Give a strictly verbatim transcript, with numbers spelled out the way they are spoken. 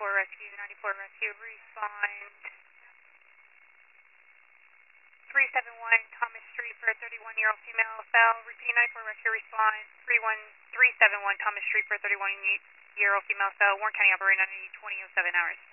ninety-four Rescue, ninety-four Rescue, respond three seven one Thomas Street for a thirty-one-year-old female fell. Repeat, ninety-four Rescue, respond three one three seven one Thomas Street for a thirty-one-year-old female fell. Warren County operating on twenty oh seven hours.